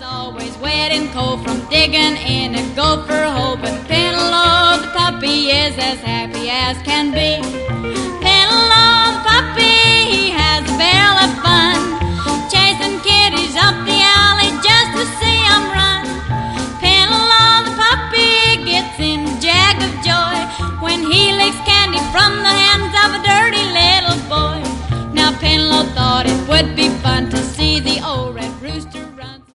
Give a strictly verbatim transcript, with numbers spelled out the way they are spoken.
always wet and cold from digging in a gopher hole, but Penelope the puppy is as happy as can be.